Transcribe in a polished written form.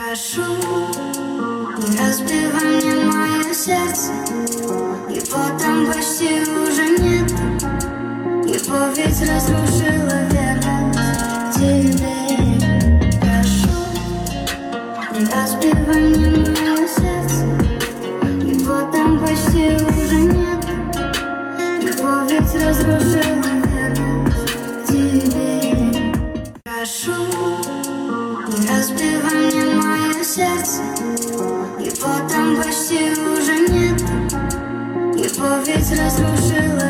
Прошу, не разбивай мне мое сердце. Его там почти уже нет. Его ведь разрушила верность к тебе. Прошу, не разбивай мне мое сердце. Его там почти уже нет. Его ведь разрушила верность к тебе. Прошу, не разбивай мне мое сердце. Его там почти уже нет. Его ведь разрушила